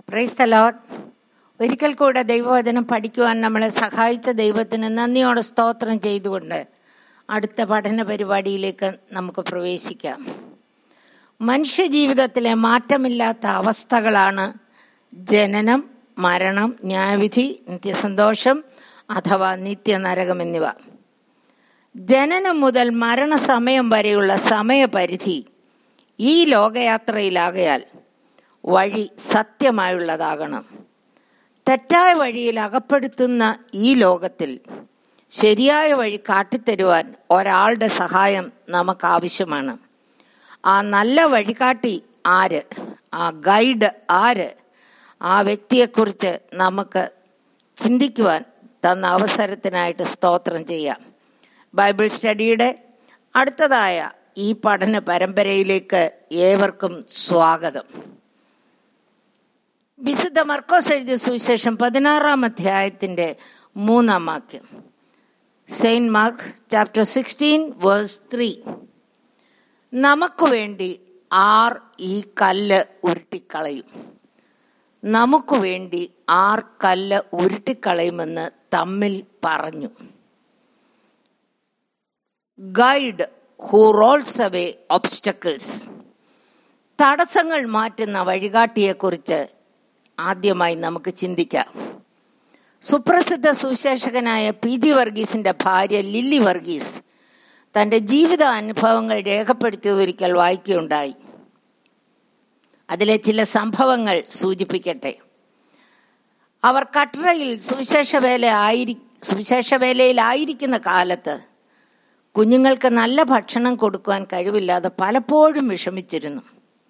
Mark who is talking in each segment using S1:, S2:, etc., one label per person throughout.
S1: Praise the Lord. ഒരിക്കൽ കൂടെ ദൈവവചനം പഠിക്കുവാൻ നമ്മളെ സഹായിച്ച ദൈവത്തിന് നന്ദിയോടെ സ്തോത്രം ചെയ്തുകൊണ്ട് അടുത്ത പഠന പരിപാടിയിലേക്ക് നമുക്ക് പ്രവേശിക്കാം. മനുഷ്യജീവിതത്തിലെ മാറ്റമില്ലാത്ത അവസ്ഥകളാണ് ജനനം, മരണം, ന്യായവിധി, നിത്യസന്തോഷം അഥവാ നിത്യനരകം എന്നിവ. ജനനം മുതൽ മരണസമയം വരെയുള്ള സമയപരിധി ഈ ലോകയാത്രയിലാകയാൽ വഴി സത്യമായുള്ളതാകണം. തെറ്റായ വഴിയിൽ അകപ്പെടുത്തുന്ന ഈ ലോകത്തിൽ ശരിയായ വഴി കാട്ടിത്തരുവാൻ ഒരാളുടെ സഹായം നമുക്ക് ആവശ്യമാണ്. ആ നല്ല വഴികാട്ടി ആര്? ആ ഗൈഡ് ആര്? ആ വ്യക്തിയെക്കുറിച്ച് നമുക്ക് ചിന്തിക്കുവാൻ തന്ന അവസരത്തിനായിട്ട് സ്തോത്രം ചെയ്യാം. ബൈബിൾ സ്റ്റഡിയുടെ അടുത്തതായ ഈ പഠന പരമ്പരയിലേക്ക് ഏവർക്കും സ്വാഗതം. വിശുദ്ധ മർക്കോസ് എഴുതിയ സുവിശേഷം 16 അധ്യായത്തിൻ്റെ 3 വാക്യം. Saint Mark chapter 16 verse 3. നമുക്ക് വേണ്ടി ആർ ഈ കല്ല് ഉരുട്ടിക്കളയും? നമുക്ക് വേണ്ടി ആർ കല്ല് ഉരുട്ടിക്കളയുമെന്ന് തമ്മിൽ പറഞ്ഞു. Guide who rolls away obstacles. തടസ്സങ്ങൾ മാറ്റുന്ന വഴികാട്ടിയെക്കുറിച്ച് ആദ്യമായി നമുക്ക് ചിന്തിക്കാം. സുപ്രസിദ്ധ സുവിശേഷകനായ PG വർഗീസിന്റെ ഭാര്യ ലില്ലി വർഗീസ് തൻ്റെ ജീവിത അനുഭവങ്ങൾ രേഖപ്പെടുത്തിയതൊരിക്കൽ വായിക്കുകയുണ്ടായി. അതിലെ ചില സംഭവങ്ങൾ സൂചിപ്പിക്കട്ടെ. അവർ കട്രയിൽ സുവിശേഷ വേലയിലായിരിക്കുന്ന കാലത്ത് കുഞ്ഞുങ്ങൾക്ക് നല്ല ഭക്ഷണം കൊടുക്കുവാൻ കഴിവില്ലാതെ പലപ്പോഴും വിഷമിച്ചിരുന്നു.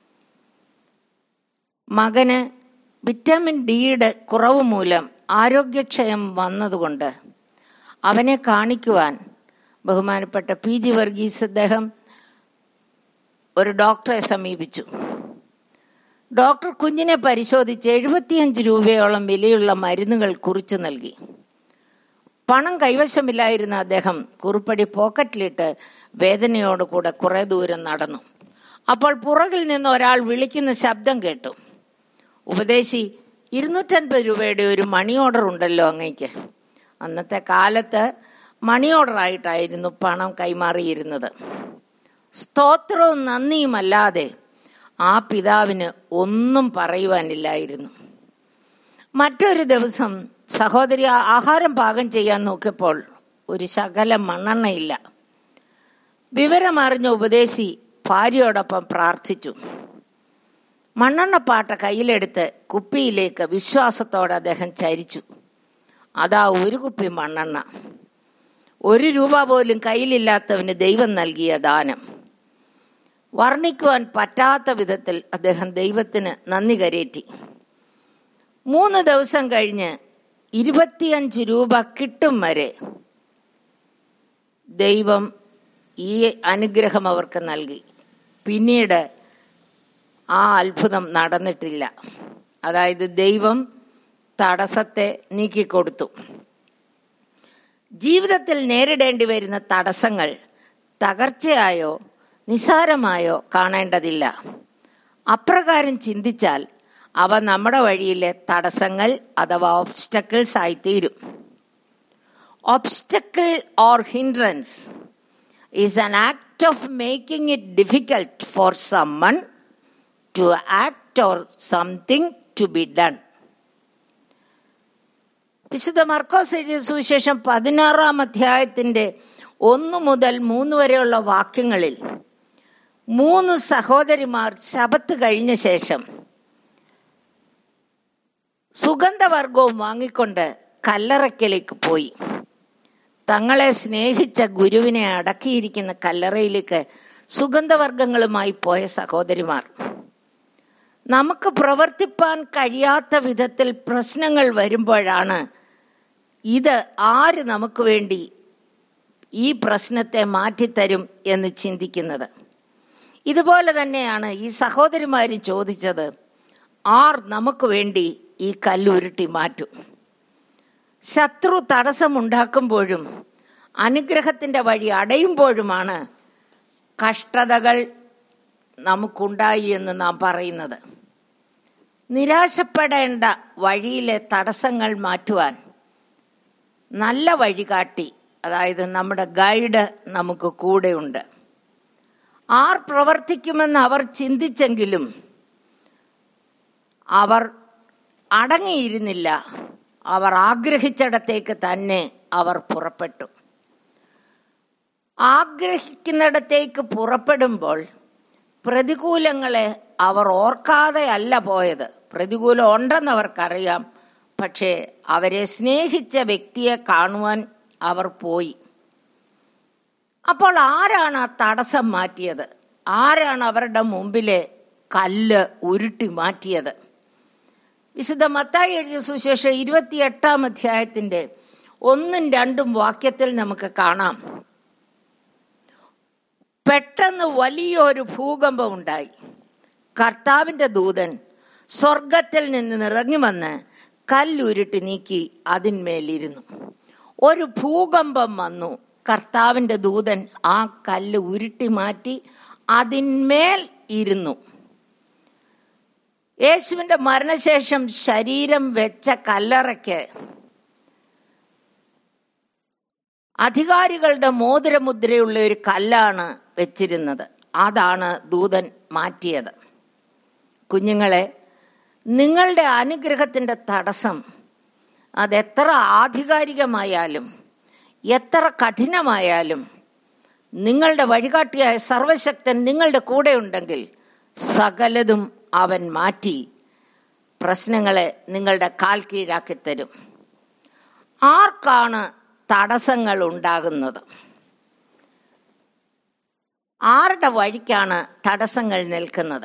S1: മകന് വിറ്റാമിൻ ഡിയുടെ കുറവ് മൂലം ആരോഗ്യക്ഷയം വന്നതുകൊണ്ട് അവനെ കാണിക്കുവാൻ ബഹുമാനപ്പെട്ട PG വർഗീസ് അദ്ദേഹം ഒരു ഡോക്ടറെ സമീപിച്ചു. ഡോക്ടർ കുഞ്ഞിനെ പരിശോധിച്ച് 75 രൂപയോളം വിലയുള്ള മരുന്നുകൾ കുറിച്ചു നൽകി. പണം കൈവശമില്ലായിരുന്ന അദ്ദേഹം കുറിപ്പടി പോക്കറ്റിലിട്ട് വേദനയോടുകൂടെ കുറേ ദൂരം നടന്നു. അപ്പോൾ പുറകിൽ നിന്ന് ഒരാൾ വിളിക്കുന്ന ശബ്ദം കേട്ടു. ഉപദേശി, 250 രൂപയുടെ ഒരു മണി ഓർഡർ ഉണ്ടല്ലോ അങ്ങയ്ക്ക്. അന്നത്തെ കാലത്ത് മണി ഓർഡറായിട്ടായിരുന്നു പണം കൈമാറിയിരുന്നത്. സ്തോത്രവും നന്ദിയുമല്ലാതെ ആ പിതാവിന് ഒന്നും പറയുവാനില്ലായിരുന്നു. മറ്റൊരു ദിവസം സഹോദരി ആഹാരം പാകം ചെയ്യാൻ നോക്കിയപ്പോൾ ഒരു ശകലം മണ്ണെണ്ണയില്ല. വിവരമറിഞ്ഞ ഉപദേശി ഭാര്യയോടൊപ്പം പ്രാർത്ഥിച്ചു. മണ്ണെണ്ണപ്പാട്ട കയ്യിലെടുത്ത് കുപ്പിയിലേക്ക് വിശ്വാസത്തോടെ അദ്ദേഹം ചരിച്ചു. അതാ ഒരു കുപ്പി മണ്ണെണ്ണ. 1 രൂപ പോലും കയ്യിലില്ലാത്തവന് ദൈവം നൽകിയ ദാനം. വർണ്ണിക്കുവാൻ പറ്റാത്ത വിധത്തിൽ അദ്ദേഹം ദൈവത്തിന് നന്ദി കരേറ്റി. 3 ദിവസം കഴിഞ്ഞ് 25 രൂപ കിട്ടും വരെ ദൈവം ഈ അനുഗ്രഹം അവർക്ക് നൽകി. പിന്നീട് ആ അത്ഭുതം നടന്നിട്ടില്ല. അതായത് ദൈവം തടസ്സത്തെ നീക്കിക്കൊടുത്തു. ജീവിതത്തിൽ നേരിടേണ്ടി വരുന്ന തടസ്സങ്ങൾ തകർച്ചയായോ നിസ്സാരമായോ കാണേണ്ടതില്ല. അപ്രകാരം ചിന്തിച്ചാൽ അവ നമ്മുടെ വഴിയിലെ തടസ്സങ്ങൾ അഥവാ ഒബ്സ്റ്റക്കിൾസ് ആയിത്തീരും. Obstacle or hindrance is an act of making it difficult for someone to act or something to be done. വിശുദ്ധ മർക്കോസ് എഴുതിയ സുവിശേഷം 16 അധ്യായത്തിൻ്റെ 1 മുതൽ 3 വരെയുള്ള വാക്യങ്ങളിൽ 3 സഹോദരിമാർ ശബത്ത് കഴിഞ്ഞ ശേഷം സുഗന്ധവർഗവും വാങ്ങിക്കൊണ്ട് കല്ലറയ്ക്കലേക്ക് പോയി. തങ്ങളെ സ്നേഹിച്ച ഗുരുവിനെ അടക്കിയിരിക്കുന്ന കല്ലറയിലേക്ക് സുഗന്ധവർഗങ്ങളുമായി പോയ സഹോദരിമാർ. നമുക്ക് പ്രവർത്തിപ്പാൻ കഴിയാത്ത വിധത്തിൽ പ്രശ്നങ്ങൾ വരുമ്പോഴാണ് ഇത് ആര് നമുക്ക് വേണ്ടി ഈ പ്രശ്നത്തെ മാറ്റിത്തരും എന്ന് ചിന്തിക്കുന്നത്. ഇതുപോലെ തന്നെയാണ് ഈ സഹോദരിമാരും ചോദിച്ചത്, ആർ നമുക്ക് വേണ്ടി ഈ കല്ലുരുട്ടി മാറ്റും? ശത്രു തടസ്സമുണ്ടാക്കുമ്പോഴും അനുഗ്രഹത്തിൻ്റെ വഴി അടയുമ്പോഴുമാണ് കഷ്ടതകൾ നമുക്കുണ്ടായി എന്ന് നാം പറയുന്നത്. നിരാശപ്പെടേണ്ട വഴിയിലെ തടസ്സങ്ങൾ മാറ്റുവാൻ നല്ല വഴികാട്ടി, അതായത് നമ്മുടെ ഗൈഡ് നമുക്ക് കൂടെയുണ്ട്. ആർ പ്രവർത്തിക്കുമെന്ന് അവർ ചിന്തിച്ചെങ്കിലും അവർ അടങ്ങിയിരുന്നില്ല. അവർ ആഗ്രഹിച്ചിടത്തേക്ക് തന്നെ അവർ പുറപ്പെട്ടു. ആഗ്രഹിക്കുന്നിടത്തേക്ക് പുറപ്പെടുമ്പോൾ പ്രതികൂലങ്ങളെ അവർ ഓർക്കാതെ അല്ല പോയത്. പ്രതികൂലം ഉണ്ടെന്ന് അവർക്കറിയാം. പക്ഷേ അവരെ സ്നേഹിച്ച വ്യക്തിയെ കാണുവാൻ അവർ പോയി. അപ്പോൾ ആരാണ് ആ തടസ്സം മാറ്റിയത്? ആരാണ് അവരുടെ മുമ്പിലെ കല്ല് ഉരുട്ടി മാറ്റിയത്? വിശുദ്ധ മത്തായി എഴുതിയ സുവിശേഷം 28-ാം അധ്യായത്തിൻ്റെ 1-2 വാക്യത്തിൽ നമുക്ക് കാണാം. പെട്ടെന്ന് വലിയൊരു ഭൂകമ്പം ഉണ്ടായി. കർത്താവിൻ്റെ ദൂതൻ സ്വർഗത്തിൽ നിന്ന് ഇറങ്ങി വന്ന് കല്ലുരുട്ടി നീക്കി അതിന്മേലിരുന്നു. ഒരു ഭൂകമ്പം വന്നു. കർത്താവിൻ്റെ ദൂതൻ ആ കല്ല് ഉരുട്ടി മാറ്റി അതിന്മേൽ ഇരുന്നു. യേശുവിൻ്റെ മരണശേഷം ശരീരം വെച്ച കല്ലറയ്ക്ക് അധികാരികളുടെ മോതിരമുദ്രയുള്ള ഒരു കല്ലാണ് വെച്ചിരുന്നത്. അതാണ് ദൂതൻ മാറ്റിയത്. കുഞ്ഞുങ്ങളെ, നിങ്ങളുടെ അനുഗ്രഹത്തിൻ്റെ തടസ്സം അതെത്ര ആധികാരികമായാലും എത്ര കഠിനമായാലും നിങ്ങളുടെ വഴികാട്ടിയായ സർവശക്തൻ നിങ്ങളുടെ കൂടെ ഉണ്ടെങ്കിൽ സകലതും അവൻ മാറ്റി പ്രശ്നങ്ങളെ നിങ്ങളുടെ കാൽ കീഴാക്കി തരും. ആർക്കാണ് തടസ്സങ്ങൾ ഉണ്ടാകുന്നത്? ആരുടെ വഴിക്കാണ് തടസ്സങ്ങൾ നിൽക്കുന്നത്?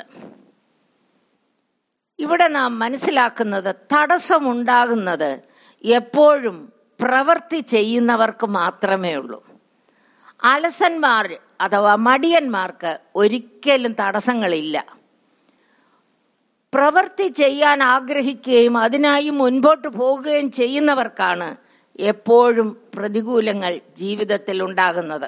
S1: ഇവിടെ നാം മനസ്സിലാക്കുന്നത് തടസ്സമുണ്ടാകുന്നത് എപ്പോഴും പ്രവൃത്തി ചെയ്യുന്നവർക്ക് മാത്രമേ ഉള്ളൂ. അലസന്മാർ അഥവാ മടിയന്മാർക്ക് ഒരിക്കലും തടസ്സങ്ങളില്ല. പ്രവൃത്തി ചെയ്യാൻ ആഗ്രഹിക്കുകയും അതിനായി മുൻപോട്ട് പോകുകയും ചെയ്യുന്നവർക്കാണ് എപ്പോഴും പ്രതികൂലങ്ങൾ ജീവിതത്തിൽ ഉണ്ടാകുന്നത്.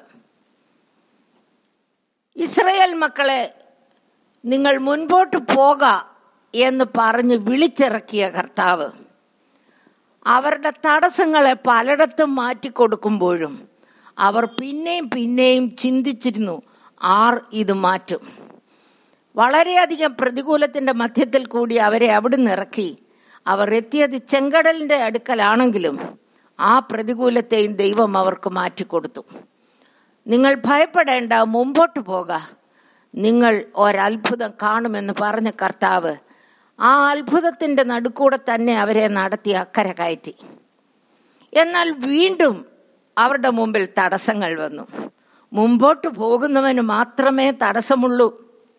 S1: ഇസ്രായേൽ മക്കളെ നിങ്ങൾ മുൻപോട്ട് പോക എന്ന് പറഞ്ഞ് വിളിച്ചിറക്കിയ കർത്താവ് അവരുടെ തടസ്സങ്ങളെ പലയിടത്തും മാറ്റിക്കൊടുക്കുമ്പോഴും അവർ പിന്നെയും ചിന്തിച്ചിരുന്നു, ആർ ഇത് മാറ്റും. വളരെയധികം പ്രതികൂലത്തിൻ്റെ മധ്യത്തിൽ കൂടി അവരെ അവിടുന്ന് ഇറക്കി. അവർ എത്തിയത് ചെങ്കടലിൻ്റെ അടുക്കലാണെങ്കിലും ആ പ്രതികൂലത്തെയും ദൈവം അവർക്ക് മാറ്റിക്കൊടുത്തു. നിങ്ങൾ ഭയപ്പെടേണ്ട, മുമ്പോട്ട് പോക, നിങ്ങൾ ഒരത്ഭുതം കാണുമെന്ന് പറഞ്ഞ കർത്താവ് ആ അത്ഭുതത്തിൻ്റെ നടുക്കൂടെ തന്നെ അവരെ നടത്തി അക്കരെ കയറ്റി. എന്നാൽ വീണ്ടും അവരുടെ മുമ്പിൽ തടസ്സങ്ങൾ വന്നു. മുമ്പോട്ട് പോകുന്നവന് മാത്രമേ തടസ്സമുള്ളൂ.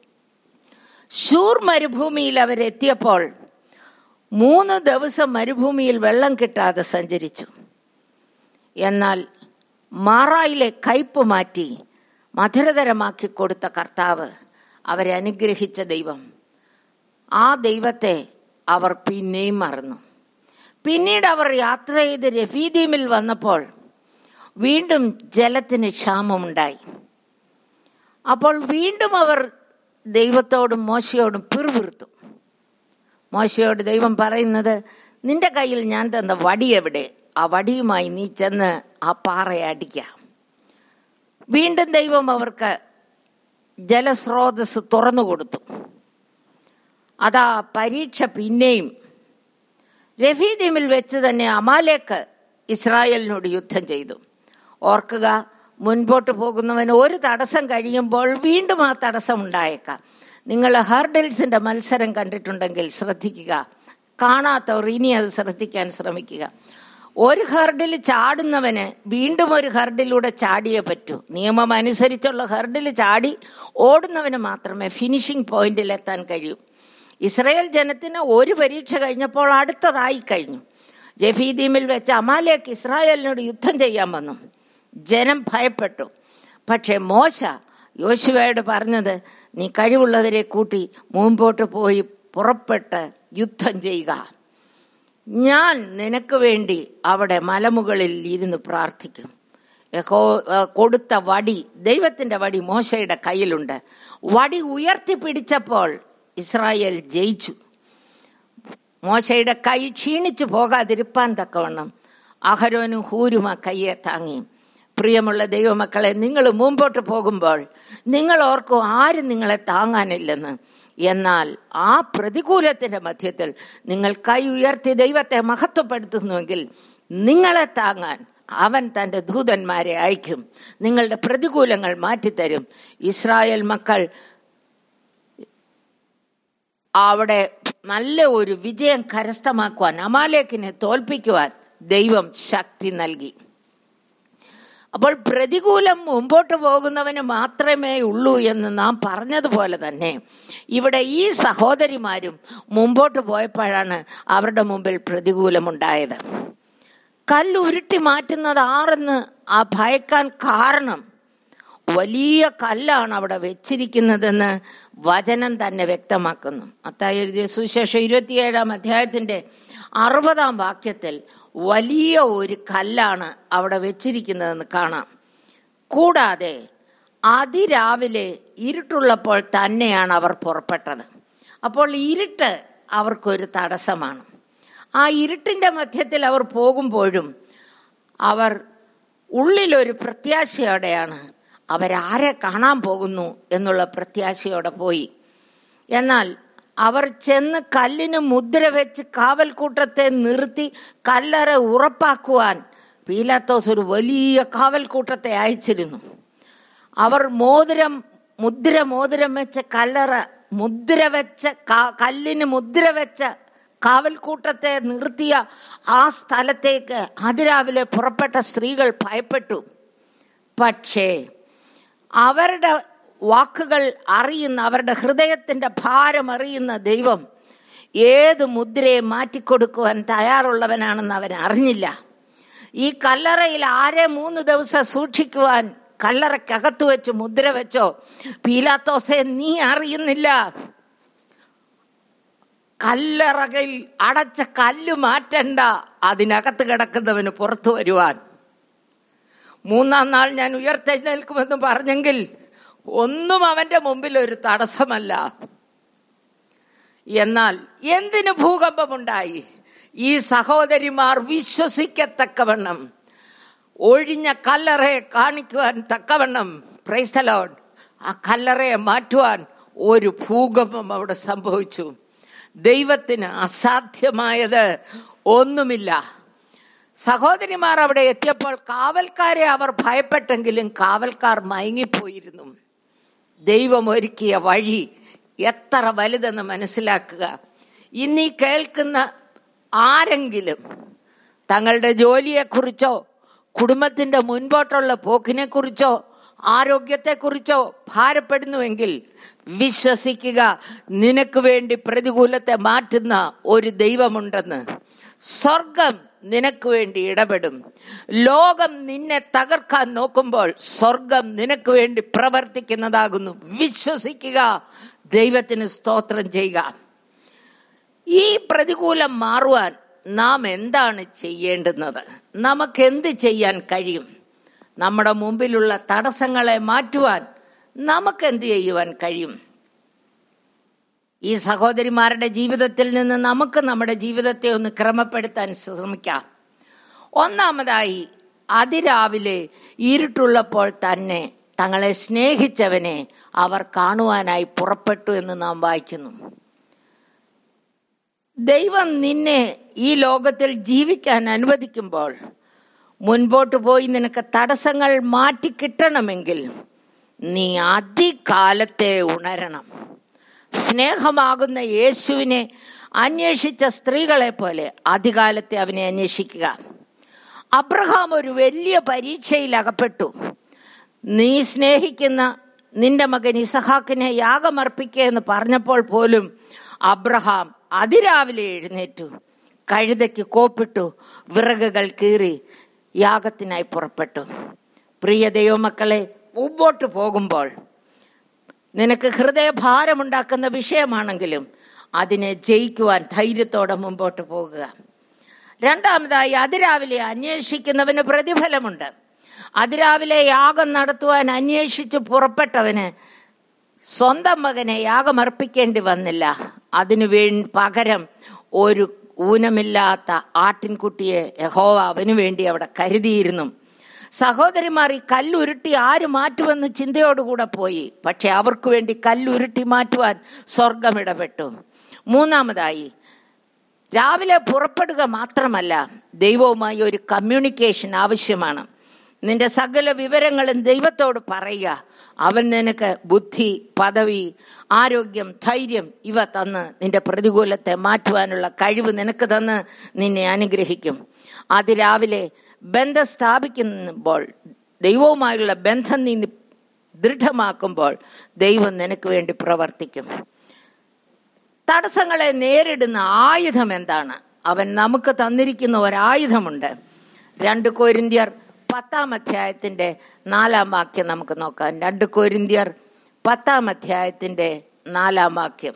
S1: ശൂർ മരുഭൂമിയിൽ അവരെത്തിയപ്പോൾ 3 ദിവസം മരുഭൂമിയിൽ വെള്ളം കിട്ടാതെ സഞ്ചരിച്ചു. എന്നാൽ മാറായിലെ കയ്പ് മാറ്റി മധുരതരമാക്കി കൊടുത്ത കർത്താവ്, അവരെ അനുഗ്രഹിച്ച ദൈവം, ആ ദൈവത്തെ അവർ പിന്നെയും മറന്നു. പിന്നീട് അവർ യാത്ര ചെയ്ത് രഫീദീമിൽ വന്നപ്പോൾ വീണ്ടും ജലത്തിന് ക്ഷാമമുണ്ടായി. അപ്പോൾ വീണ്ടും അവർ ദൈവത്തോടും മോശയോടും പിറുപിറുത്തു. മോശയോട് ദൈവം പറയുന്നത്, നിന്റെ കയ്യിൽ ഞാൻ തന്ന വടി എവിടെ? ആ വടിയുമായി നീ ചെന്ന് ആ പാറയെ അടിക്കാം. വീണ്ടും ദൈവം അവർക്ക് ജലസ്രോതസ് തുറന്നു കൊടുത്തു. അതാ പരീക്ഷ പിന്നെയും. രഫീദീമിൽ വെച്ച് തന്നെ അമാലേക്ക് ഇസ്രായേലിനോട് യുദ്ധം ചെയ്തു. ഓർക്കുക, മുൻപോട്ട് പോകുന്നവന് ഒരു തടസ്സം കഴിയുമ്പോൾ വീണ്ടും ആ തടസ്സം ഉണ്ടായേക്കാം. നിങ്ങൾ ഹർഡിൽസിൻ്റെ മത്സരം കണ്ടിട്ടുണ്ടെങ്കിൽ ശ്രദ്ധിക്കുക. കാണാത്തവർ ഇനി അത് ശ്രദ്ധിക്കാൻ ശ്രമിക്കുക. ഒരു ഹർഡിൽ ചാടുന്നവന് വീണ്ടും ഒരു ഹർഡിലൂടെ ചാടിയേ പറ്റൂ. നിയമം അനുസരിച്ചുള്ള ഹർഡിൽ ചാടി ഓടുന്നവന് മാത്രമേ ഫിനിഷിംഗ് പോയിന്റിൽ എത്താൻ കഴിയൂ. ഇസ്രായേൽ ജനത്തിന് ഒരു പരീക്ഷ കഴിഞ്ഞപ്പോൾ അടുത്തതായി കഴിഞ്ഞു. രഫീദീമിൽ വെച്ച് അമാലേക്ക് ഇസ്രായേലിനോട് യുദ്ധം ചെയ്യാൻ വന്നു. ജനം ഭയപ്പെട്ടു. പക്ഷേ മോശ യോശുവയോട് പറഞ്ഞത്, നീ കഴിവുള്ളവരെ കൂട്ടി മുമ്പോട്ട് പോയി പുറപ്പെട്ട് യുദ്ധം ചെയ്യുക. ഞാൻ നിനക്ക് വേണ്ടി അവിടെ മലമുകളിൽ ഇരുന്ന് പ്രാർത്ഥിക്കും. കൊടുത്ത വടി, ദൈവത്തിൻ്റെ വടി മോശയുടെ കയ്യിലുണ്ട്. വടി ഉയർത്തിപ്പിടിച്ചപ്പോൾ ഇസ്രായേൽ ജയിച്ചു. മോശയുടെ കൈ ക്ഷീണിച്ചു പോകാതിരിപ്പാൻ തക്കവണ്ണം അഹരോനും ഹൂരും ആ കയ്യെ താങ്ങി. പ്രിയമുള്ള ദൈവമക്കളെ, നിങ്ങൾ മുമ്പോട്ട് പോകുമ്പോൾ നിങ്ങൾ ഓർക്കും ആരും നിങ്ങളെ താങ്ങാനില്ലെന്ന്. എന്നാൽ ആ പ്രതികൂലത്തിന്റെ മധ്യത്തിൽ നിങ്ങൾ കൈ ഉയർത്തി ദൈവത്തെ മഹത്വപ്പെടുത്തുന്നുവെങ്കിൽ നിങ്ങളെ താങ്ങാൻ അവൻ തൻ്റെ ദൂതന്മാരെ അയക്കും, നിങ്ങളുടെ പ്രതികൂലങ്ങൾ മാറ്റിത്തരും. ഇസ്രായേൽ മക്കൾ അവിടെ നല്ല ഒരു വിജയം കരസ്ഥമാക്കുവാൻ, അമാലേക്കിനെ തോൽപ്പിക്കുവാൻ ദൈവം ശക്തി നൽകി. അപ്പോൾ പ്രതികൂലം മുമ്പോട്ട് പോകുന്നവന് മാത്രമേ ഉള്ളൂ എന്ന് നാം പറഞ്ഞതുപോലെ തന്നെ ഇവിടെ ഈ സഹോദരിമാരും മുമ്പോട്ട് പോയപ്പോഴാണ് അവരുടെ മുമ്പിൽ പ്രതികൂലമുണ്ടായത്. കല്ലുരുട്ടി മാറ്റുന്നത് ആരെന്ന് ആ ഭയക്കാൻ കാരണം വലിയ കല്ലാണ് അവിടെ വെച്ചിരിക്കുന്നതെന്ന് വചനം തന്നെ വ്യക്തമാക്കുന്നു. മത്തായി എഴുതിയ സുവിശേഷം 27-ാം അധ്യായത്തിന്റെ 60-ാം വാക്യത്തിൽ വലിയ ഒരു കല്ലാണ് അവിടെ വെച്ചിരിക്കുന്നതെന്ന് കാണാം. കൂടാതെ അതിരാവിലെ ഇരുട്ടുള്ളപ്പോൾ തന്നെയാണ് അവർ പുറപ്പെട്ടത്. അപ്പോൾ ഇരുട്ട് അവർക്കൊരു തടസ്സമാണ്. ആ ഇരുട്ടിൻ്റെ മധ്യത്തിൽ അവർ പോകുമ്പോഴും അവർ ഉള്ളിലൊരു പ്രത്യാശയോടെയാണ് അവരാരെ കാണാൻ പോകുന്നു എന്നുള്ള പ്രത്യാശയോടെ പോയി. എന്നാൽ അവർ ചെന്ന് കല്ലിന് മുദ്ര വെച്ച് കാവൽക്കൂട്ടത്തെ നിർത്തി കല്ലറ ഉറപ്പാക്കുവാൻ പീലാത്തോസ് ഒരു വലിയ കാവൽക്കൂട്ടത്തെ അയച്ചിരുന്നു. അവർ മോതിരം വെച്ച കല്ലറ കല്ലിന് മുദ്ര വെച്ച കാവൽക്കൂട്ടത്തെ നിർത്തിയ ആ സ്ഥലത്തേക്ക് അതിരാവിലെ പുറപ്പെട്ട സ്ത്രീകൾ ഭയപ്പെട്ടു. പക്ഷേ അവരുടെ വാക്കുകൾ അറിയുന്ന, അവരുടെ ഹൃദയത്തിൻ്റെ ഭാരം അറിയുന്ന ദൈവം ഏത് മുദ്രയെ മാറ്റിക്കൊടുക്കുവാൻ തയ്യാറുള്ളവനാണെന്ന് അവൻ അറിഞ്ഞില്ല. ഈ കല്ലറയിൽ ആരെ 3 ദിവസം സൂക്ഷിക്കുവാൻ കല്ലറയ്ക്കകത്ത് വെച്ച് മുദ്ര വെച്ചോ പീലാത്തോസെ നീ അറിയുന്നില്ല. കല്ലറയിൽ അടച്ച കല്ല് മാറ്റണ്ട, അതിനകത്ത് കിടക്കുന്നവന് പുറത്തു വരുവാൻ. 3-ാം നാൾ ഞാൻ ഉയർത്തെഴുന്നേൽക്കുമെന്ന് പറഞ്ഞെങ്കിൽ ഒന്നും അവന്റെ മുമ്പിൽ ഒരു തടസ്സമല്ല. എന്നാൽ എന്തിനു ഭൂകമ്പമുണ്ടായി? ഈ സഹോദരിമാർ വിശ്വസിക്കത്തക്കവണ്ണം, ഒഴിഞ്ഞ കല്ലറയെ കാണിക്കുവാൻ തക്കവണ്ണം, പ്രൈസ് ദി ലോർഡ്, ആ കല്ലറയെ മാറ്റുവാൻ ഒരു ഭൂകമ്പം അവിടെ സംഭവിച്ചു. ദൈവത്തിന് അസാധ്യമായത് ഒന്നുമില്ല. സഹോദരിമാർ അവിടെ എത്തിയപ്പോൾ കാവൽക്കാരെ അവർ ഭയപ്പെട്ടെങ്കിലും കാവൽക്കാർ മയങ്ങിപ്പോയിരുന്നു. ദൈവം ഒരുക്കിയ വഴി എത്ര വലുതെന്ന് മനസ്സിലാക്കുക. ഇന്നീ കേൾക്കുന്ന ആരെങ്കിലും തങ്ങളുടെ ജോലിയെക്കുറിച്ചോ കുടുംബത്തിൻ്റെ മുൻപോട്ടുള്ള പോക്കിനെക്കുറിച്ചോ ആരോഗ്യത്തെക്കുറിച്ചോ ഭാരപ്പെടുന്നുവെങ്കിൽ വിശ്വസിക്കുക, നിനക്ക് വേണ്ടി പ്രതികൂലത്തെ മാറ്റുന്ന ഒരു ദൈവമുണ്ടെന്ന്. സ്വർഗം നിനക്ക് വേണ്ടി ഇടപെടും. ലോകം നിന്നെ തകർക്കാൻ നോക്കുമ്പോൾ സ്വർഗം നിനക്ക് വേണ്ടി പ്രവർത്തിക്കുന്നതാകുന്നു. വിശ്വസിക്കുക, ദൈവത്തിന് സ്തോത്രം ചെയ്യുക. ഈ പ്രതികൂലം മാറുവാൻ നാം എന്താണ് ചെയ്യേണ്ടുന്നത്? നമുക്കെന്ത് ചെയ്യാൻ കഴിയും? നമ്മുടെ മുമ്പിലുള്ള തടസ്സങ്ങളെ മാറ്റുവാൻ നമുക്കെന്ത് ചെയ്യുവാൻ കഴിയും? ഈ സഹോദരിമാരുടെ ജീവിതത്തിൽ നിന്ന് നമുക്ക് നമ്മുടെ ജീവിതത്തെ ഒന്ന് ക്രമപ്പെടുത്താൻ ശ്രമിക്കാം. ഒന്നാമതായി, അതിരാവിലെ ഇരുട്ടുള്ളപ്പോൾ തന്നെ തങ്ങളെ സ്നേഹിച്ചവനെ അവർ കാണുവാനായി പുറപ്പെട്ടു എന്ന് നാം വായിക്കുന്നു. ദൈവം നിന്നെ ഈ ലോകത്തിൽ ജീവിക്കാൻ അനുവദിക്കുമ്പോൾ മുൻപോട്ട് പോയി നിനക്ക് തടസ്സങ്ങൾ മാറ്റിക്കിട്ടണമെങ്കിൽ നീ അതികാലത്തെ ഉണരണം. സ്നേഹമാകുന്ന യേശുവിനെ അന്വേഷിച്ച സ്ത്രീകളെ പോലെ അതികാലത്തെ അവനെ അന്വേഷിക്കുക. അബ്രഹാം ഒരു വലിയ പരീക്ഷയിൽ അകപ്പെട്ടു. നീ സ്നേഹിക്കുന്ന നിന്റെ മകൻ ഇസഹാക്കിനെ യാഗമർപ്പിക്കുക എന്ന് പറഞ്ഞപ്പോൾ പോലും അബ്രഹാം അതിരാവിലെ എഴുന്നേറ്റു, കഴുതയ്ക്ക് കോപ്പിട്ടു, വിറകുകൾ കീറി യാഗത്തിനായി പുറപ്പെട്ടു. പ്രിയ ദൈവമക്കളെ, മുമ്പോട്ട് പോകുമ്പോൾ നിനക്ക് ഹൃദയഭാരമുണ്ടാക്കുന്ന വിഷയമാണെങ്കിലും അതിനെ ജയിക്കുവാൻ ധൈര്യത്തോടെ മുമ്പോട്ട് പോകുക. രണ്ടാമതായി, അതിരാവിലെ അന്വേഷിക്കുന്നവന് പ്രതിഫലമുണ്ട്. അതിരാവിലെ യാഗം നടത്തുവാൻ അന്വേഷിച്ച് പുറപ്പെട്ടവന് സ്വന്തം മകനെ യാഗമർപ്പിക്കേണ്ടി വന്നില്ല. പകരം ഒരു ഊനമില്ലാത്ത ആട്ടിൻകുട്ടിയെ യഹോവ അവനു വേണ്ടി അവിടെ കരുതിയിരുന്നു. സഹോദരിമാർ ഈ കല്ലുരുട്ടി ആര് മാറ്റുമെന്ന് ചിന്തയോടുകൂടെ പോയി. പക്ഷെ അവർക്ക് വേണ്ടി കല്ലുരുട്ടി മാറ്റുവാൻ സ്വർഗം ഇടപെട്ടു. മൂന്നാമതായി, രാവിലെ പുറപ്പെടുക മാത്രമല്ല, ദൈവവുമായി ഒരു കമ്മ്യൂണിക്കേഷൻ ആവശ്യമാണ്. നിന്റെ സകല വിവരങ്ങളും ദൈവത്തോട് പറയുക. അവൻ നിനക്ക് ബുദ്ധി, പദവി, ആരോഗ്യം, ധൈര്യം ഇവ തന്ന് നിന്റെ പ്രതികൂലത്തെ മാറ്റുവാനുള്ള കഴിവ് നിനക്ക് തന്ന് നിന്നെ അനുഗ്രഹിക്കും. അതിരാവിലെ ബന്ധം സ്ഥാപിക്കുമ്പോൾ, ദൈവവുമായുള്ള ബന്ധം നീ ദൃഢമാക്കുമ്പോൾ ദൈവം നിനക്ക് വേണ്ടി പ്രവർത്തിക്കും. തടസ്സങ്ങളെ നേരിടുന്ന ആയുധം എന്താണ്? അവൻ നമുക്ക് തന്നിരിക്കുന്ന ഒരായുധമുണ്ട്. 2 കൊരിന്ത്യർ 10-ാം അധ്യായത്തിന്റെ 4-ാം വാക്യം നമുക്ക് നോക്കാം. 2 കൊരിന്ത്യർ 10-ാം അധ്യായത്തിന്റെ 4-ാം വാക്യം.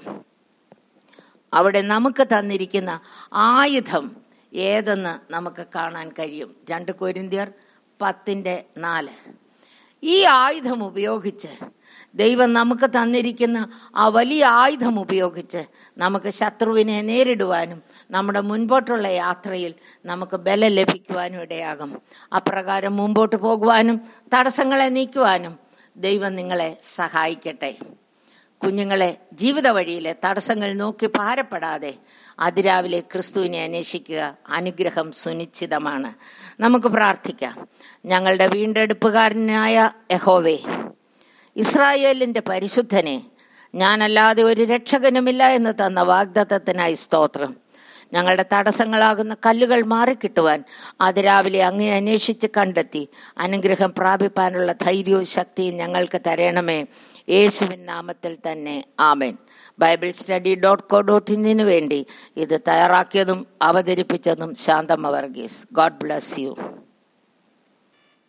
S1: അവിടെ നമുക്ക് തന്നിരിക്കുന്ന ആയുധം ഏതെന്ന് നമുക്ക് കാണാൻ കഴിയും. 2 കൊരിന്ത്യർ 10:4. ഈ ആയുധം ഉപയോഗിച്ച്, ദൈവം നമുക്ക് തന്നിരിക്കുന്ന ആ വലിയ ആയുധം ഉപയോഗിച്ച് നമുക്ക് ശത്രുവിനെ നേരിടുവാനും നമ്മുടെ മുൻപോട്ടുള്ള യാത്രയിൽ നമുക്ക് ബലം ലഭിക്കുവാനും ഇടയാകും. അപ്രകാരം മുമ്പോട്ട് പോകുവാനും തടസ്സങ്ങളെ നീക്കുവാനും ദൈവം നിങ്ങളെ സഹായിക്കട്ടെ. കുഞ്ഞുങ്ങളെ, ജീവിത വഴിയിലെ തടസ്സങ്ങൾ നോക്കി ഭാരപ്പെടാതെ അതിരാവിലെ ക്രിസ്തുവിനെ അന്വേഷിക്കുക. അനുഗ്രഹം സുനിശ്ചിതമാണ്. നമുക്ക് പ്രാർത്ഥിക്കാം. ഞങ്ങളുടെ വീണ്ടെടുപ്പുകാരനായ യഹോവേ, ഇസ്രായേലിന്റെ പരിശുദ്ധനെ, ഞാനല്ലാതെ ഒരു രക്ഷകനുമില്ല എന്ന് തന്ന വാഗ്ദത്തത്തിനായി സ്തോത്രം. ഞങ്ങളുടെ തടസ്സങ്ങളാകുന്ന കല്ലുകൾ മാറിക്കിട്ടുവാൻ അതിരാവിലെ അങ്ങേ അന്വേഷിച്ച് കണ്ടെത്തി അനുഗ്രഹം പ്രാപിപ്പാനുള്ള ധൈര്യവും ശക്തിയും ഞങ്ങൾക്ക് തരണമേ. യേശുവിൻ നാമത്തിൽ തന്നെ ആമേൻ. BibleStudy.co.in വേണ്ടി ഇത് തയ്യാറാക്കിയതും അവതരിപ്പിച്ചതും Shanthamma Varghese. God bless U.